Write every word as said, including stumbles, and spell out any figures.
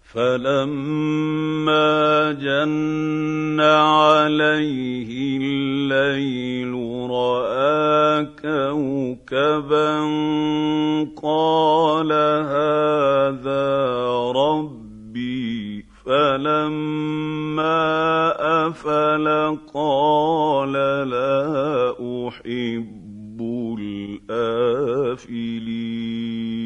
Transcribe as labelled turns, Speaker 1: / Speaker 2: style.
Speaker 1: فلما جن عليه الليل رأى كوكبا قال هذا ربي، فلما أفل قال لا أحب الآفلين.